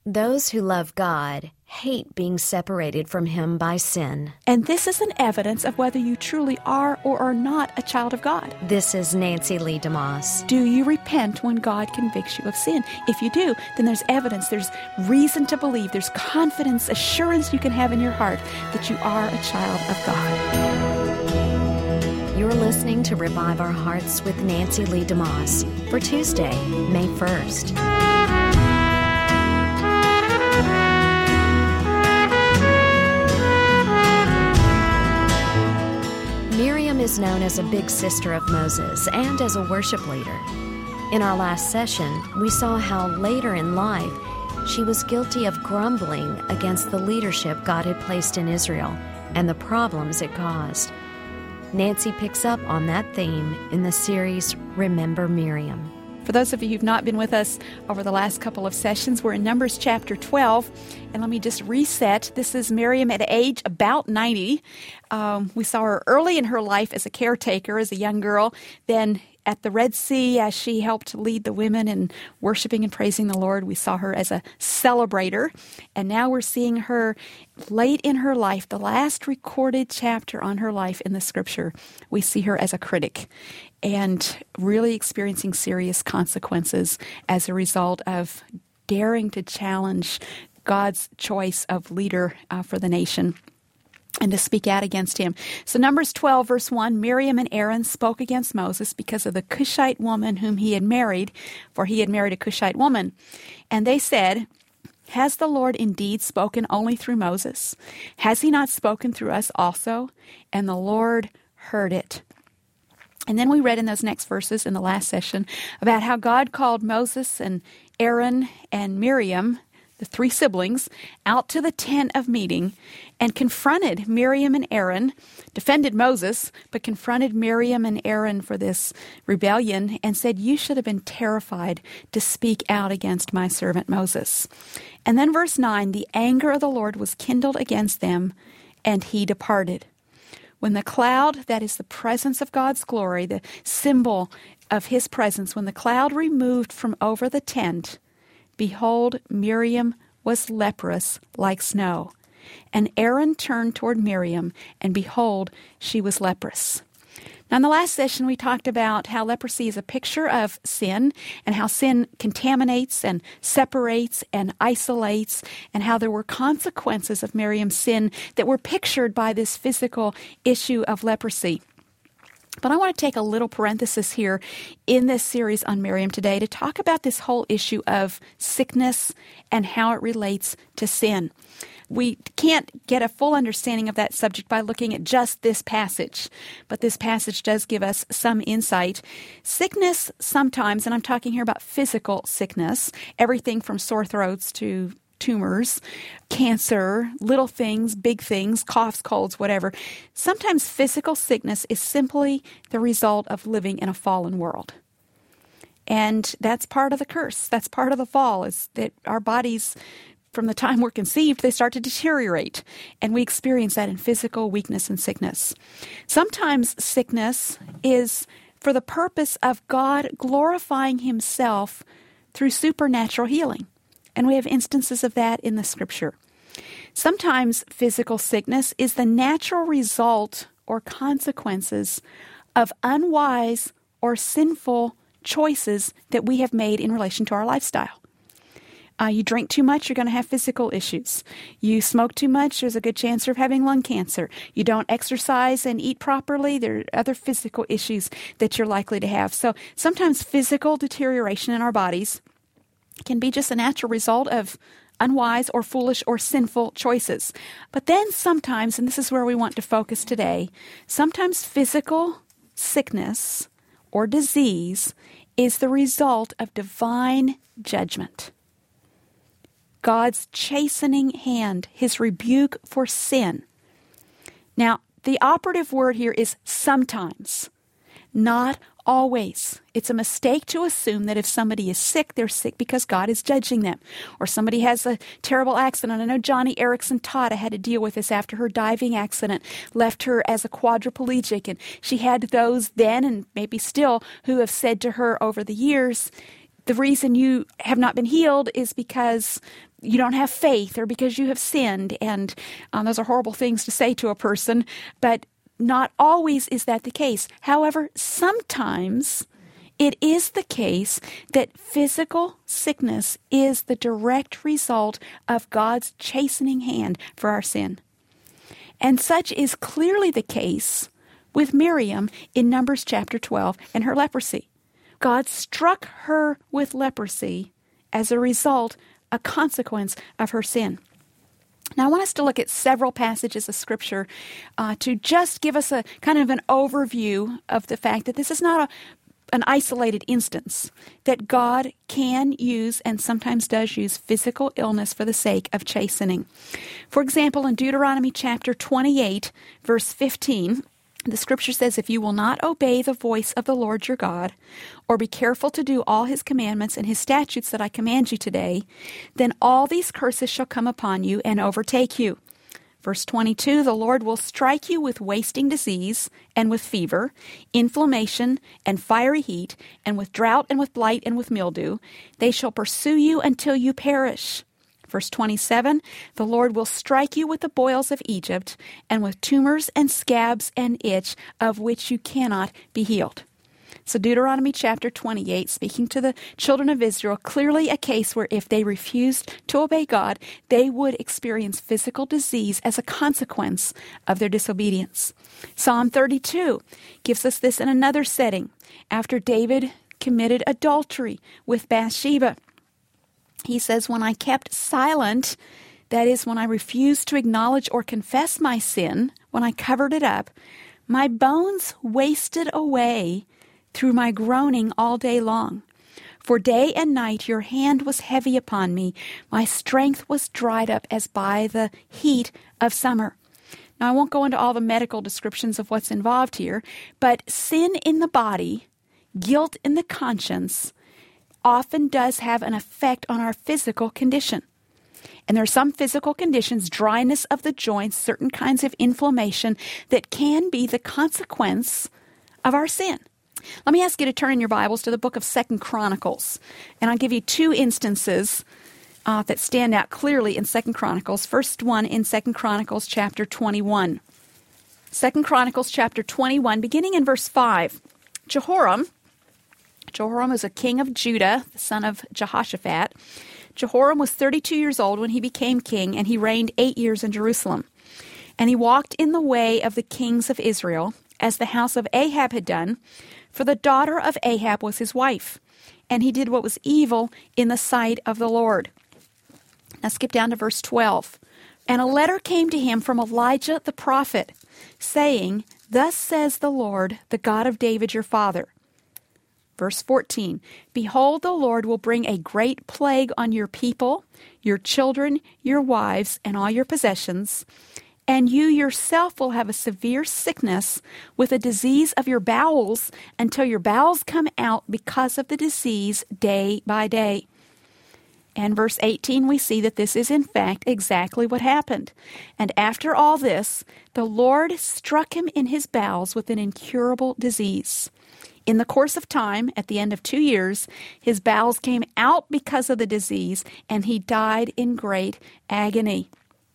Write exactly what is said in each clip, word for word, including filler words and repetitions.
Those who love God hate being separated from Him by sin. And this is an evidence of whether you truly are or are not a child of God. This is Nancy Lee DeMoss. Do you repent when God convicts you of sin? If you do, then there's evidence, there's reason to believe, there's confidence, assurance you can have in your heart that you are a child of God. You're listening to Revive Our Hearts with Nancy Lee DeMoss for Tuesday, May first. Miriam is known as a big sister of Moses and as a worship leader. In our last session, we saw how later in life she was guilty of grumbling against the leadership God had placed in Israel and the problems it caused. Nancy picks up on that theme in the series Remember Miriam. For those of you who've not been with us over the last couple of sessions, we're in Numbers chapter twelve. And let me just reset. This is Miriam at age about ninety. Um, we saw her early in her life as a caretaker, as a young girl. Then at the Red Sea, as she helped lead the women in worshiping and praising the Lord, we saw her as a celebrator. And now we're seeing her late in her life, the last recorded chapter on her life in the Scripture. We see her as a critic and really experiencing serious consequences as a result of daring to challenge God's choice of leader uh, for the nation and to speak out against him. So Numbers twelve, verse one, Miriam and Aaron spoke against Moses because of the Cushite woman whom he had married, for he had married a Cushite woman. And they said, "Has the Lord indeed spoken only through Moses? Has he not spoken through us also?" And the Lord heard it. And then we read in those next verses in the last session about how God called Moses and Aaron and Miriam, the three siblings, out to the tent of meeting and confronted Miriam and Aaron, defended Moses, but confronted Miriam and Aaron for this rebellion and said, "You should have been terrified to speak out against my servant Moses." And then verse nine, the anger of the Lord was kindled against them, and he departed. When the cloud, that is the presence of God's glory, the symbol of his presence, when the cloud removed from over the tent, behold, Miriam was leprous like snow. And Aaron turned toward Miriam, and behold, she was leprous. Now, in the last session, we talked about how leprosy is a picture of sin and how sin contaminates and separates and isolates, and how there were consequences of Miriam's sin that were pictured by this physical issue of leprosy. But I want to take a little parenthesis here in this series on Miriam today to talk about this whole issue of sickness and how it relates to sin. We can't get a full understanding of that subject by looking at just this passage, but this passage does give us some insight. Sickness sometimes, and I'm talking here about physical sickness, everything from sore throats to tumors, cancer, little things, big things, coughs, colds, whatever. Sometimes physical sickness is simply the result of living in a fallen world. And that's part of the curse. That's part of the fall, is that our bodies, from the time we're conceived, they start to deteriorate. And we experience that in physical weakness and sickness. Sometimes sickness is for the purpose of God glorifying himself through supernatural healing. And we have instances of that in the Scripture. Sometimes physical sickness is the natural result or consequences of unwise or sinful choices that we have made in relation to our lifestyle. Uh, you drink too much, you're going to have physical issues. You smoke too much, there's a good chance of having lung cancer. You don't exercise and eat properly, there are other physical issues that you're likely to have. So sometimes physical deterioration in our bodies can be just a natural result of unwise or foolish or sinful choices. But then sometimes, and this is where we want to focus today, sometimes physical sickness or disease is the result of divine judgment. God's chastening hand, his rebuke for sin. Now, the operative word here is sometimes, not always. It's a mistake to assume that if somebody is sick, they're sick because God is judging them. Or somebody has a terrible accident. I know Johnny Erickson Tata had to deal with this after her diving accident left her as a quadriplegic. And she had those then and maybe still who have said to her over the years, the reason you have not been healed is because you don't have faith or because you have sinned. And um, those are horrible things to say to a person, but not always is that the case. However, sometimes it is the case that physical sickness is the direct result of God's chastening hand for our sin. And such is clearly the case with Miriam in Numbers chapter twelve and her leprosy. God struck her with leprosy as a result, a consequence of her sin. Now, I want us to look at several passages of Scripture uh, to just give us a kind of an overview of the fact that this is not a, an isolated instance, that God can use and sometimes does use physical illness for the sake of chastening. For example, in Deuteronomy chapter twenty-eight, verse fifteen, the Scripture says, if you will not obey the voice of the Lord your God, or be careful to do all his commandments and his statutes that I command you today, then all these curses shall come upon you and overtake you. Verse twenty-two, the Lord will strike you with wasting disease and with fever, inflammation and fiery heat, and with drought and with blight and with mildew. They shall pursue you until you perish. Verse twenty-seven, the Lord will strike you with the boils of Egypt and with tumors and scabs and itch of which you cannot be healed. So Deuteronomy chapter twenty-eight, speaking to the children of Israel, clearly a case where if they refused to obey God, they would experience physical disease as a consequence of their disobedience. Psalm thirty-two gives us this in another setting. After David committed adultery with Bathsheba, he says, when I kept silent, that is, when I refused to acknowledge or confess my sin, when I covered it up, my bones wasted away through my groaning all day long. For day and night your hand was heavy upon me. My strength was dried up as by the heat of summer. Now, I won't go into all the medical descriptions of what's involved here, but sin in the body, guilt in the conscience, often does have an effect on our physical condition. And there are some physical conditions, dryness of the joints, certain kinds of inflammation, that can be the consequence of our sin. Let me ask you to turn in your Bibles to the book of Second Chronicles. And I'll give you two instances uh, that stand out clearly in Second Chronicles. First one in Second Chronicles chapter twenty-one. Second Chronicles chapter twenty-one, beginning in verse five. Jehoram, Jehoram was a king of Judah, the son of Jehoshaphat. Jehoram was thirty-two years old when he became king, and he reigned eight years in Jerusalem. And he walked in the way of the kings of Israel, as the house of Ahab had done, for the daughter of Ahab was his wife. And he did what was evil in the sight of the Lord. Now skip down to verse twelve. And a letter came to him from Elijah the prophet, saying, Thus says the Lord, the God of David your father. Verse fourteen, Behold, the Lord will bring a great plague on your people, your children, your wives, and all your possessions, and you yourself will have a severe sickness with a disease of your bowels until your bowels come out because of the disease day by day. And verse eighteen, we see that this is in fact exactly what happened. And after all this, the Lord struck him in his bowels with an incurable disease. In the course of time, at the end of two years, his bowels came out because of the disease, and he died in great agony.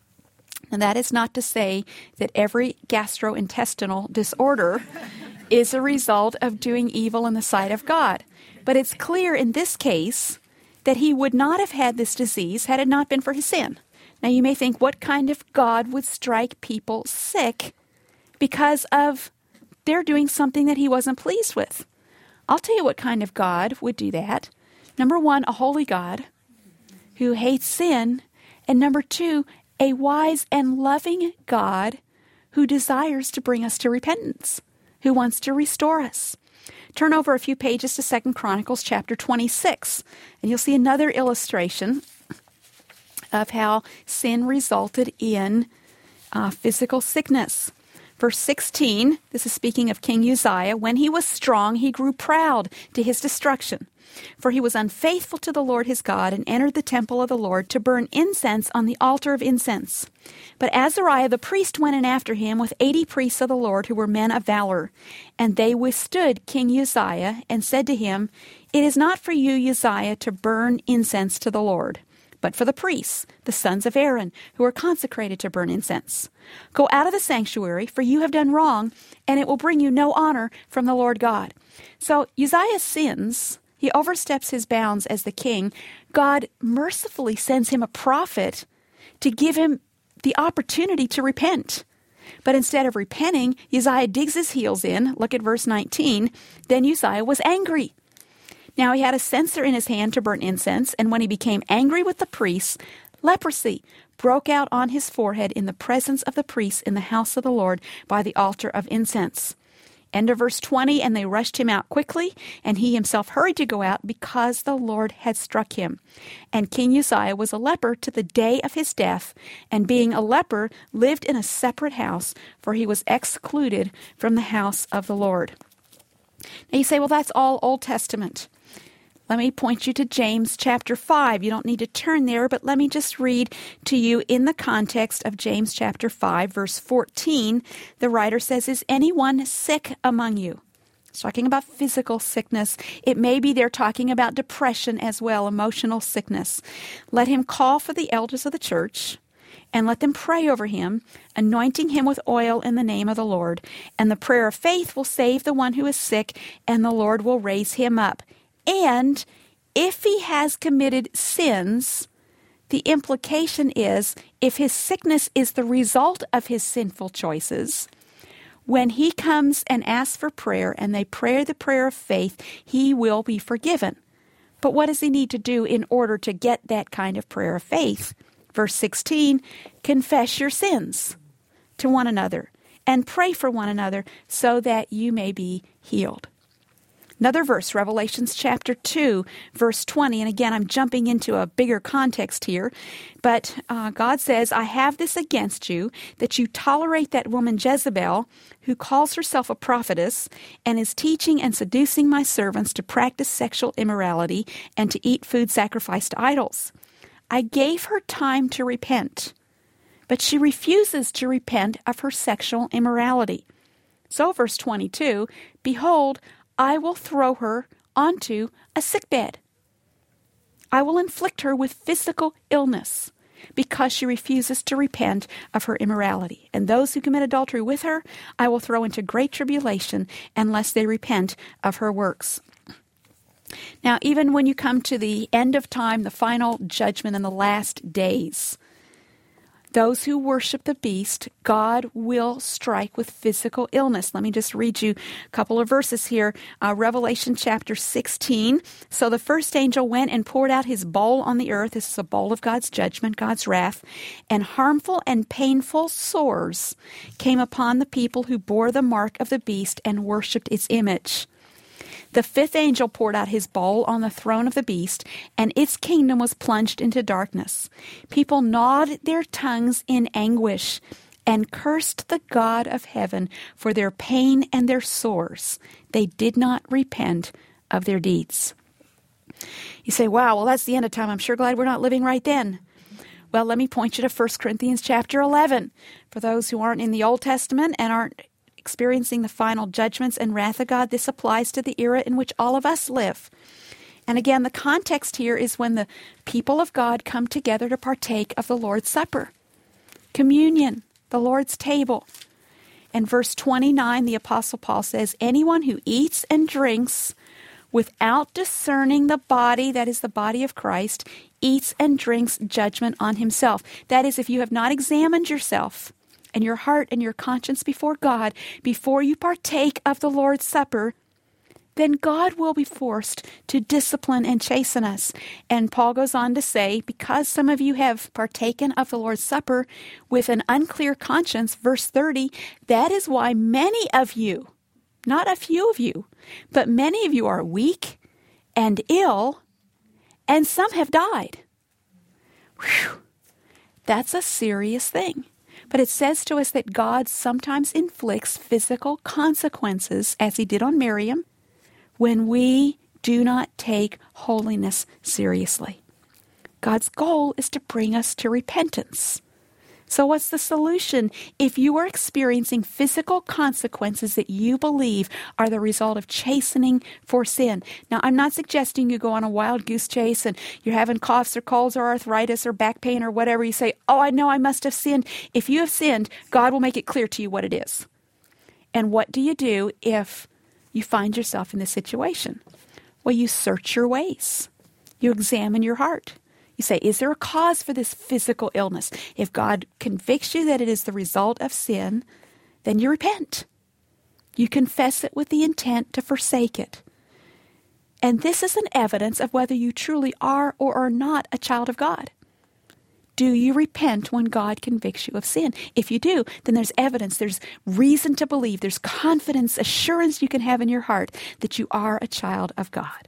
And that is not to say that every gastrointestinal disorder is a result of doing evil in the sight of God. But it's clear in this case that he would not have had this disease had it not been for his sin. Now you may think, what kind of God would strike people sick because of they're doing something that he wasn't pleased with? I'll tell you what kind of God would do that. Number one, a holy God who hates sin. And number two, a wise and loving God who desires to bring us to repentance, who wants to restore us. Turn over a few pages to Second Chronicles chapter twenty-six, and you'll see another illustration of how sin resulted in uh, physical sickness. Verse sixteen, this is speaking of King Uzziah. When he was strong, he grew proud to his destruction. For he was unfaithful to the Lord his God and entered the temple of the Lord to burn incense on the altar of incense. But Azariah the priest went in after him with eighty priests of the Lord who were men of valor. And they withstood King Uzziah and said to him, It is not for you, Uzziah, to burn incense to the Lord, but for the priests, the sons of Aaron, who are consecrated to burn incense. Go out of the sanctuary, for you have done wrong, and it will bring you no honor from the Lord God. So Uzziah sins. He oversteps his bounds as the king. God mercifully sends him a prophet to give him the opportunity to repent. But instead of repenting, Uzziah digs his heels in. Look at verse nineteen. Then Uzziah was angry. Now he had a censer in his hand to burn incense, and when he became angry with the priests, leprosy broke out on his forehead in the presence of the priests in the house of the Lord by the altar of incense. End of verse twenty, and they rushed him out quickly, and he himself hurried to go out because the Lord had struck him. And King Uzziah was a leper to the day of his death, and being a leper, lived in a separate house, for he was excluded from the house of the Lord. Now you say, well, that's all Old Testament. Let me point you to James chapter five. You don't need to turn there, but let me just read to you in the context of James chapter five, verse fourteen. The writer says, Is anyone sick among you? It's talking about physical sickness. It may be they're talking about depression as well, emotional sickness. Let him call for the elders of the church, and let them pray over him, anointing him with oil in the name of the Lord. And the prayer of faith will save the one who is sick, and the Lord will raise him up. And if he has committed sins, the implication is if his sickness is the result of his sinful choices, when he comes and asks for prayer and they pray the prayer of faith, he will be forgiven. But what does he need to do in order to get that kind of prayer of faith? Verse sixteen, confess your sins to one another and pray for one another so that you may be healed. Another verse, Revelations chapter two, verse twenty. And again, I'm jumping into a bigger context here. But uh, God says, I have this against you, that you tolerate that woman Jezebel, who calls herself a prophetess, and is teaching and seducing my servants to practice sexual immorality and to eat food sacrificed to idols. I gave her time to repent, but she refuses to repent of her sexual immorality. So verse twenty-two, behold, I will throw her onto a sickbed. I will inflict her with physical illness because she refuses to repent of her immorality. And those who commit adultery with her, I will throw into great tribulation unless they repent of her works. Now, even when you come to the end of time, the final judgment in the last days, those who worship the beast, God will strike with physical illness. Let me just read you a couple of verses here. Uh, Revelation chapter sixteen. So the first angel went and poured out his bowl on the earth. This is a bowl of God's judgment, God's wrath. And harmful and painful sores came upon the people who bore the mark of the beast and worshipped its image. The fifth angel poured out his bowl on the throne of the beast, and its kingdom was plunged into darkness. People gnawed their tongues in anguish and cursed the God of heaven for their pain and their sores. They did not repent of their deeds. You say, wow, well, that's the end of time. I'm sure glad we're not living right then. Well, let me point you to First Corinthians chapter eleven. For those who aren't in the Old Testament and aren't experiencing the final judgments and wrath of God, this applies to the era in which all of us live. And again, the context here is when the people of God come together to partake of the Lord's Supper, communion, the Lord's table. And verse twenty-nine, the Apostle Paul says, anyone who eats and drinks without discerning the body, that is the body of Christ, eats and drinks judgment on himself. That is, if you have not examined yourself and your heart and your conscience before God, before you partake of the Lord's Supper, then God will be forced to discipline and chasten us. And Paul goes on to say, because some of you have partaken of the Lord's Supper with an unclear conscience, verse thirty, that is why many of you, not a few of you, but many of you are weak and ill, and some have died. Whew. That's a serious thing. But it says to us that God sometimes inflicts physical consequences, as he did on Miriam, when we do not take holiness seriously. God's goal is to bring us to repentance. So what's the solution if you are experiencing physical consequences that you believe are the result of chastening for sin? Now, I'm not suggesting you go on a wild goose chase and you're having coughs or colds or arthritis or back pain or whatever. You say, oh, I know I must have sinned. If you have sinned, God will make it clear to you what it is. And what do you do if you find yourself in this situation? Well, you search your ways. You examine your heart. You say, is there a cause for this physical illness? If God convicts you that it is the result of sin, then you repent. You confess it with the intent to forsake it. And this is an evidence of whether you truly are or are not a child of God. Do you repent when God convicts you of sin? If you do, then there's evidence, there's reason to believe, there's confidence, assurance you can have in your heart that you are a child of God.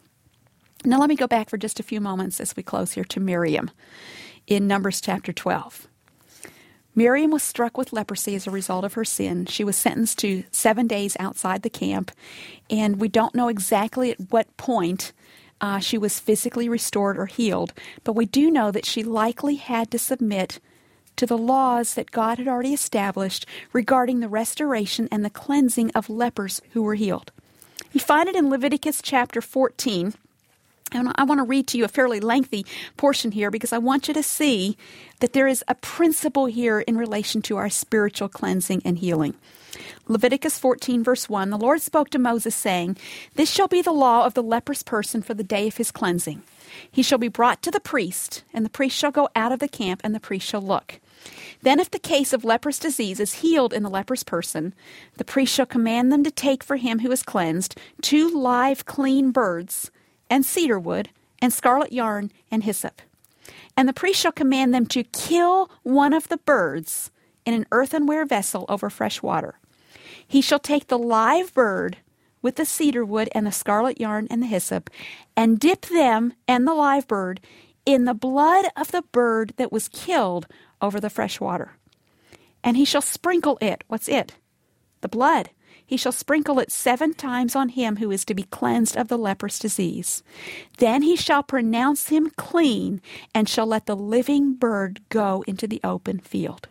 Now let me go back for just a few moments as we close here to Miriam in Numbers chapter twelve. Miriam was struck with leprosy as a result of her sin. She was sentenced to seven days outside the camp, and we don't know exactly at what point uh, she was physically restored or healed, but we do know that she likely had to submit to the laws that God had already established regarding the restoration and the cleansing of lepers who were healed. You find it in Leviticus chapter fourteen. And I want to read to you a fairly lengthy portion here because I want you to see that there is a principle here in relation to our spiritual cleansing and healing. Leviticus fourteen, verse one, the Lord spoke to Moses, saying, "This shall be the law of the leprous person for the day of his cleansing. He shall be brought to the priest, and the priest shall go out of the camp, and the priest shall look. Then if the case of leprous disease is healed in the leprous person, the priest shall command them to take for him who is cleansed two live clean birds, and cedar wood, and scarlet yarn, and hyssop. And the priest shall command them to kill one of the birds in an earthenware vessel over fresh water. He shall take the live bird with the cedar wood and the scarlet yarn and the hyssop, and dip them and the live bird in the blood of the bird that was killed over the fresh water. And he shall sprinkle it." What's it? The blood. "He shall sprinkle it seven times on him who is to be cleansed of the leprous disease. Then he shall pronounce him clean, and shall let the living bird go into the open field."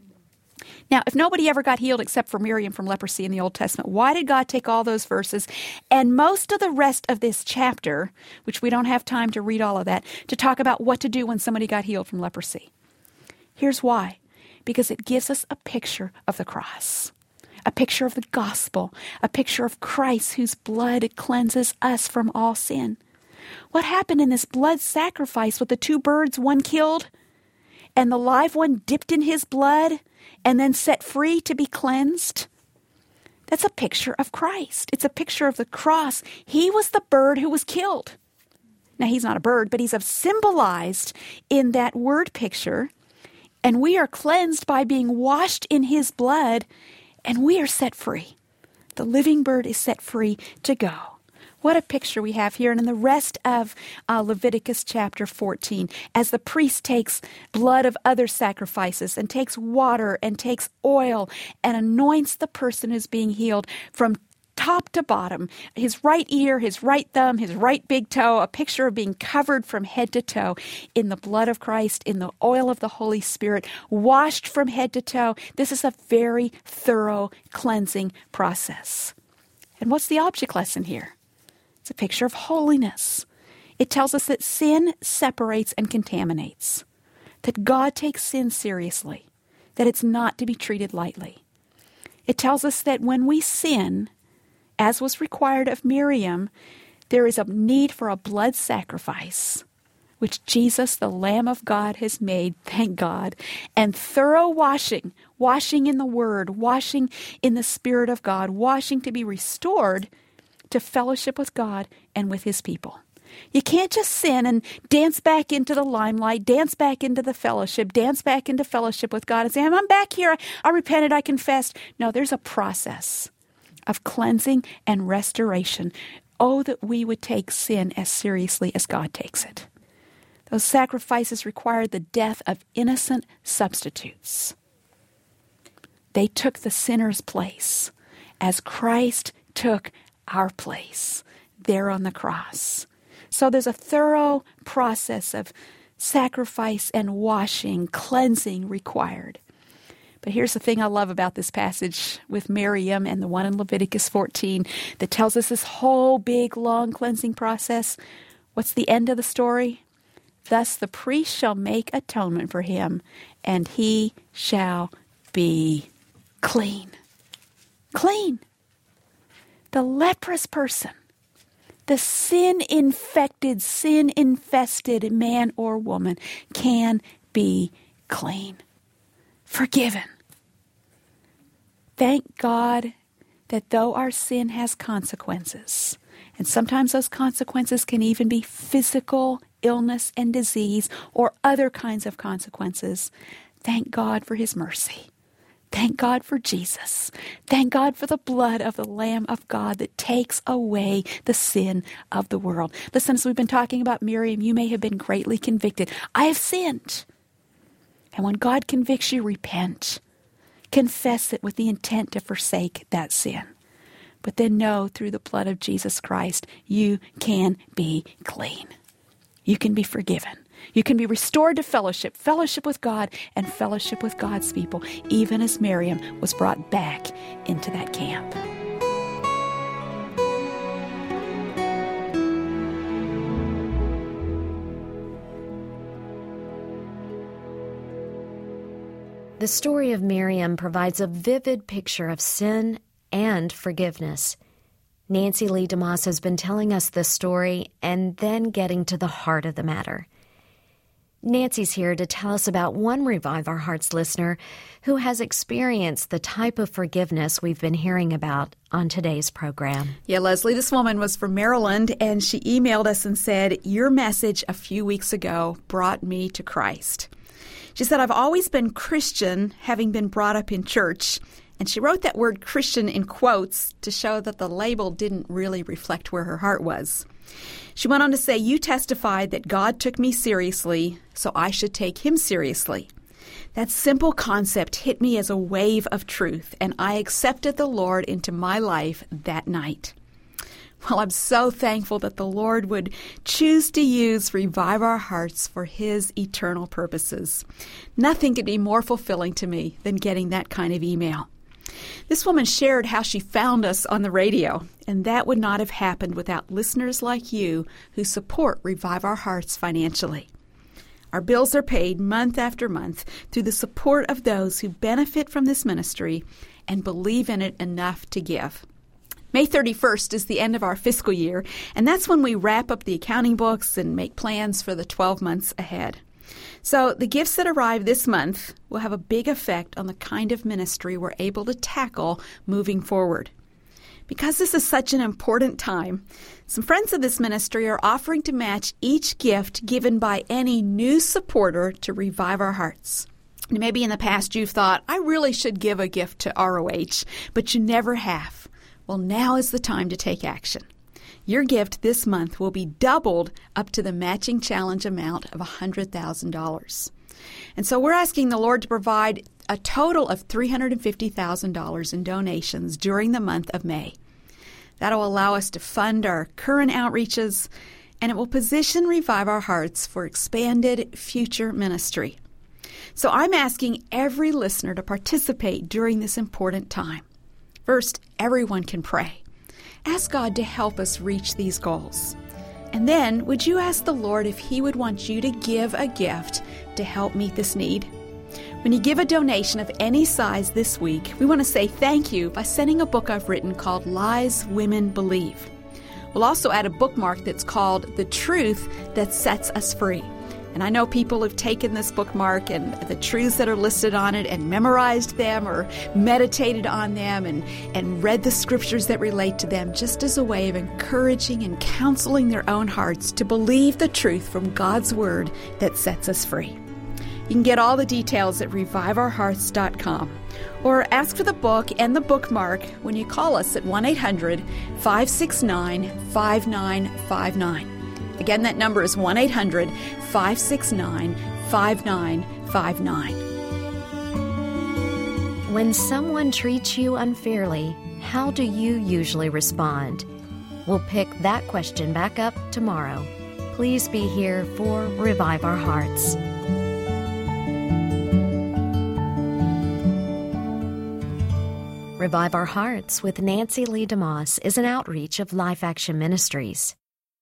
Now, if nobody ever got healed except for Miriam from leprosy in the Old Testament, why did God take all those verses and most of the rest of this chapter, which we don't have time to read all of that, to talk about what to do when somebody got healed from leprosy? Here's why. Because it gives us a picture of the cross. A picture of the gospel, a picture of Christ whose blood cleanses us from all sin. What happened in this blood sacrifice with the two birds, one killed, and the live one dipped in his blood and then set free to be cleansed? That's a picture of Christ. It's a picture of the cross. He was the bird who was killed. Now, he's not a bird, but he's symbolized in that word picture, and we are cleansed by being washed in his blood, and we are set free. The living bird is set free to go. What a picture we have here. And in the rest of uh, Leviticus chapter fourteen, as the priest takes blood of other sacrifices and takes water and takes oil and anoints the person who's being healed from top to bottom, his right ear, his right thumb, his right big toe, a picture of being covered from head to toe in the blood of Christ, in the oil of the Holy Spirit, washed from head to toe. This is a very thorough cleansing process. And what's the object lesson here? It's a picture of holiness. It tells us that sin separates and contaminates, that God takes sin seriously, that it's not to be treated lightly. It tells us that when we sin, as was required of Miriam, there is a need for a blood sacrifice, which Jesus, the Lamb of God, has made, thank God, and thorough washing, washing in the Word, washing in the Spirit of God, washing to be restored to fellowship with God and with His people. You can't just sin and dance back into the limelight, dance back into the fellowship, dance back into fellowship with God and say, I'm back here, I repented, I confessed. No, there's a process of cleansing and restoration. Oh, that we would take sin as seriously as God takes it. Those sacrifices required the death of innocent substitutes. They took the sinner's place as Christ took our place there on the cross. So there's a thorough process of sacrifice and washing, cleansing required. But here's the thing I love about this passage with Miriam and the one in Leviticus fourteen that tells us this whole big, long cleansing process. What's the end of the story? Thus the priest shall make atonement for him, and he shall be clean. Clean. The leprous person, the sin-infected, sin-infested man or woman can be clean, forgiven. Thank God that though our sin has consequences, and sometimes those consequences can even be physical illness and disease or other kinds of consequences, thank God for His mercy. Thank God for Jesus. Thank God for the blood of the Lamb of God that takes away the sin of the world. Listen, as we've been talking about Miriam, you may have been greatly convicted. I have sinned. And when God convicts you, repent. Confess it with the intent to forsake that sin. But then know through the blood of Jesus Christ, you can be clean. You can be forgiven. You can be restored to fellowship, fellowship with God and fellowship with God's people, even as Miriam was brought back into that camp. The story of Miriam provides a vivid picture of sin and forgiveness. Nancy Lee DeMoss has been telling us this story and then getting to the heart of the matter. Nancy's here to tell us about one Revive Our Hearts listener who has experienced the type of forgiveness we've been hearing about on today's program. Yeah, Leslie, this woman was from Maryland, and she emailed us and said, your message a few weeks ago brought me to Christ. She said, I've always been Christian, having been brought up in church. And she wrote that word Christian in quotes to show that the label didn't really reflect where her heart was. She went on to say, you testified that God took me seriously, so I should take Him seriously. That simple concept hit me as a wave of truth, and I accepted the Lord into my life that night. Well, I'm so thankful that the Lord would choose to use Revive Our Hearts for His eternal purposes. Nothing could be more fulfilling to me than getting that kind of email. This woman shared how she found us on the radio, and that would not have happened without listeners like you who support Revive Our Hearts financially. Our bills are paid month after month through the support of those who benefit from this ministry and believe in it enough to give. May thirty-first is the end of our fiscal year, and that's when we wrap up the accounting books and make plans for the twelve months ahead. So the gifts that arrive this month will have a big effect on the kind of ministry we're able to tackle moving forward. Because this is such an important time, some friends of this ministry are offering to match each gift given by any new supporter to Revive Our Hearts. Maybe in the past you've thought, I really should give a gift to R O H, but you never have. Well, now is the time to take action. Your gift this month will be doubled up to the matching challenge amount of one hundred thousand dollars. And so we're asking the Lord to provide a total of three hundred fifty thousand dollars in donations during the month of May. That'll allow us to fund our current outreaches, and it will position Revive Our Hearts for expanded future ministry. So I'm asking every listener to participate during this important time. First, everyone can pray. Ask God to help us reach these goals. And then, would you ask the Lord if He would want you to give a gift to help meet this need? When you give a donation of any size this week, we want to say thank you by sending a book I've written called Lies Women Believe. We'll also add a bookmark that's called The Truth That Sets Us Free. And I know people have taken this bookmark and the truths that are listed on it and memorized them or meditated on them and, and read the scriptures that relate to them just as a way of encouraging and counseling their own hearts to believe the truth from God's Word that sets us free. You can get all the details at revive our hearts dot com or ask for the book and the bookmark when you call us at one eight hundred five six nine five nine five nine. Again, that number is one eight hundred five six nine five nine five nine. When someone treats you unfairly, how do you usually respond? We'll pick that question back up tomorrow. Please be here for Revive Our Hearts. Revive Our Hearts with Nancy Lee DeMoss is an outreach of Life Action Ministries.